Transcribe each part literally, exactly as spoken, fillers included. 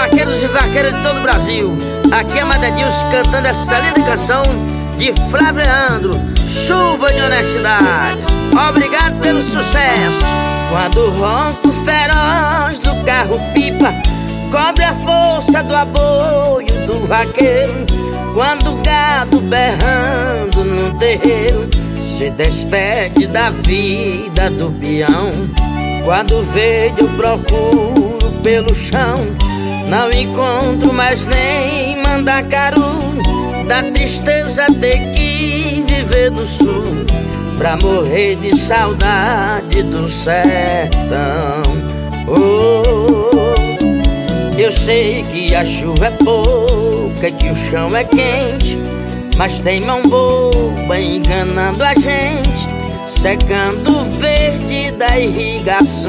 vaqueiros e vaqueiras de todo o Brasil. Aqui é Madedilson cantando essa linda canção de Flávio Leandro, Chuva de Honestidade. Obrigado pelo sucesso. Quando o ronco feroz do carro pipa cobre a força do aboio do vaqueiro, quando o gado berrando no terreiro se despede da vida do peão, quando vejo eu procuro pelo chão, não encontro mais nem mandacaru, da tristeza ter que viver no sul, pra morrer de saudade do sertão. Oh, eu sei que a chuva é pouca, que o chão é quente, mas tem mão boba enganando a gente, secando o verde da irrigação.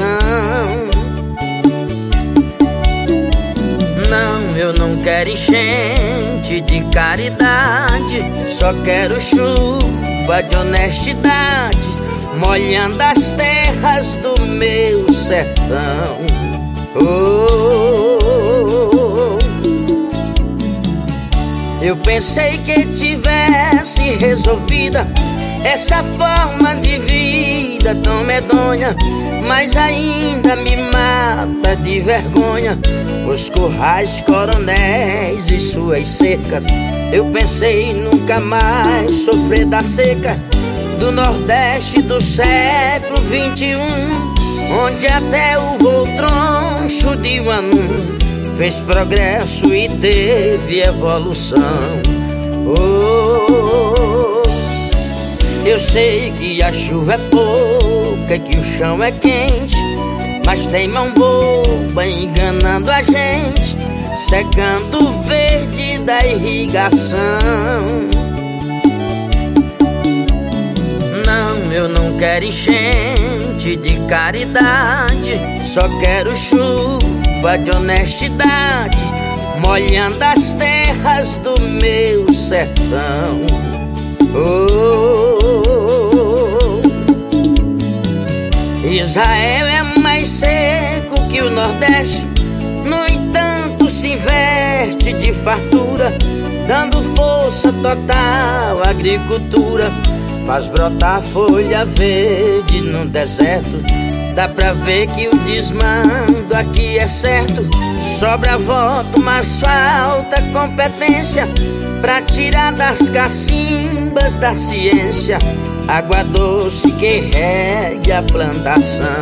Não, eu não quero enchente de caridade, só quero chuva de honestidade, molhando as terras do meu sertão. Oh, eu pensei que tivesse resolvida essa forma de vida tão medonha, mas ainda me mata de vergonha os currais, coronéis e suas cercas. Eu pensei nunca mais sofrer da seca do Nordeste do século vinte e um, onde até o voo troncho de Uanum fez progresso e teve evolução. Oh, eu sei que a chuva é pouca, que o chão é quente, mas tem mão boba enganando a gente, secando o verde da irrigação. Não, eu não quero enchente de caridade, só quero chuva de honestidade, molhando as terras do meu sertão. Oh, Israel é mais seco que o Nordeste, no entanto se investe de fartura, dando força total à agricultura, faz brotar folha verde no deserto. Dá pra ver que o desmando aqui é certo, sobra voto, mas falta competência pra tirar das cacimbas da ciência água doce que rege a plantação.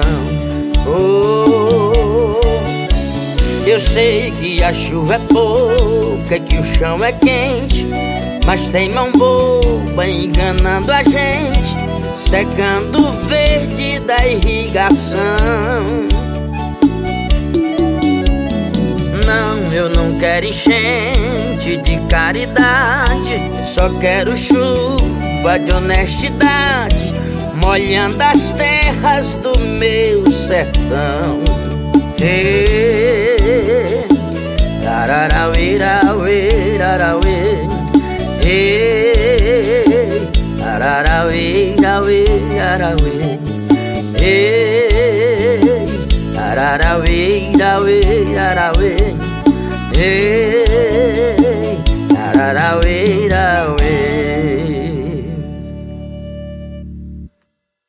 Oh, eu sei que a chuva é pouca, que o chão é quente, mas tem mão boba enganando a gente, secando o verde da irrigação. Não, eu não quero enchente de caridade, só quero chuva de honestidade, molhando as terras do meu sertão. Ei, ararauê, arauê, arauê. Ei, ararauê, arauê, arauê. Ei, ararauê, arauê, arauê. Ei, ararauê,